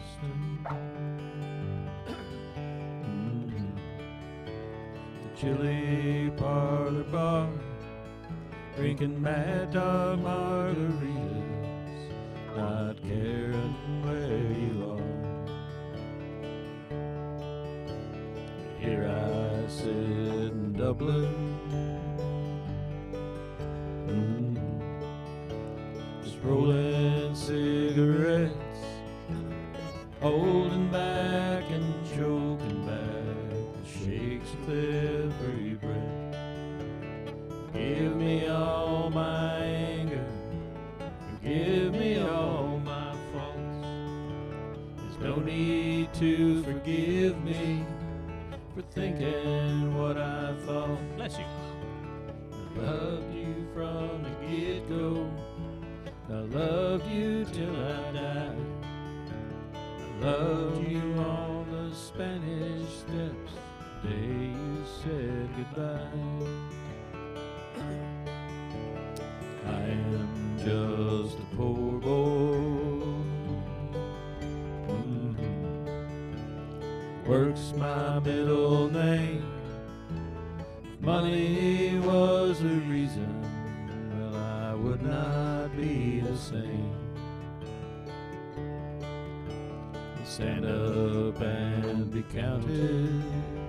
Austin. The chili parlor bar, drinking Mad Dog margaritas, not caring where you are. Here I sit in Dublin, just rolling cigarettes, holding back and choking back the shakes of every breath. Give me all my anger, forgive me all my faults. There's no need to forgive me for thinking what I thought. Bless you. I loved you from the get-go, I loved you till I died. I loved you on the Spanish Steps the day you said goodbye. I am just a poor boy, work's my middle name. If money was the reason, well, I would not be the same. Stand up and be counted,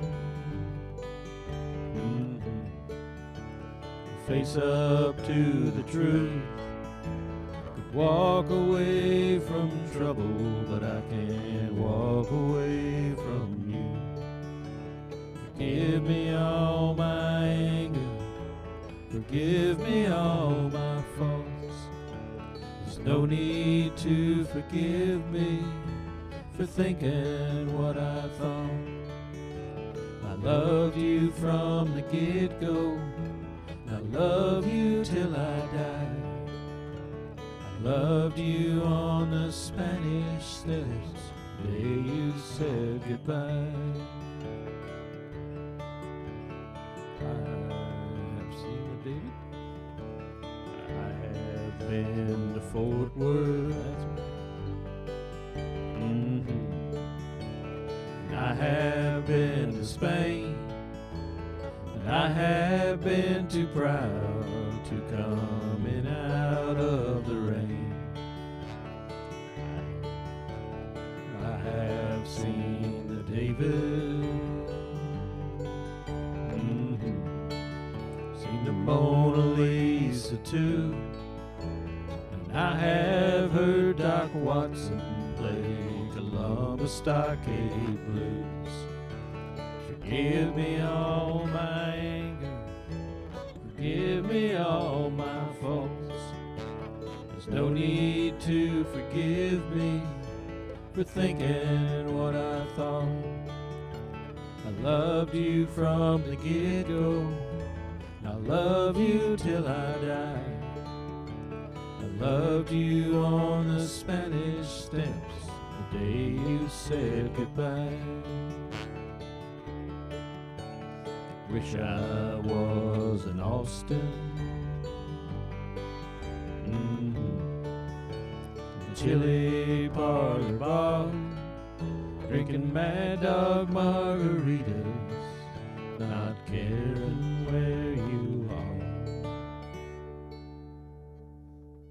face up to the truth. Could walk away from trouble, but I can't walk away from you. Forgive me all my anger, forgive me all my faults. There's no need to forgive me for thinking what I thought. I loved you from the get-go, I love you till I die. I loved you on the Spanish Steps the day you said goodbye. I have seen it, David. I have been to Fort Worth. I have been to Spain. I have been too proud to come in out of the rain. I have seen the David, seen the Mona Lisa too, and I have heard Doc Watson play Columbus Stockade Blues. Forgive me all my anger, forgive me all my faults. There's no need to forgive me for thinking what I thought. I loved you from the get-go, I love you till I die. I loved you on the Spanish Steps the day you said goodbye. Wish I was in Austin, chili parlor bar, drinking Mad Dog margaritas, not caring where